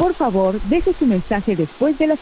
Por favor, deje su mensaje después de la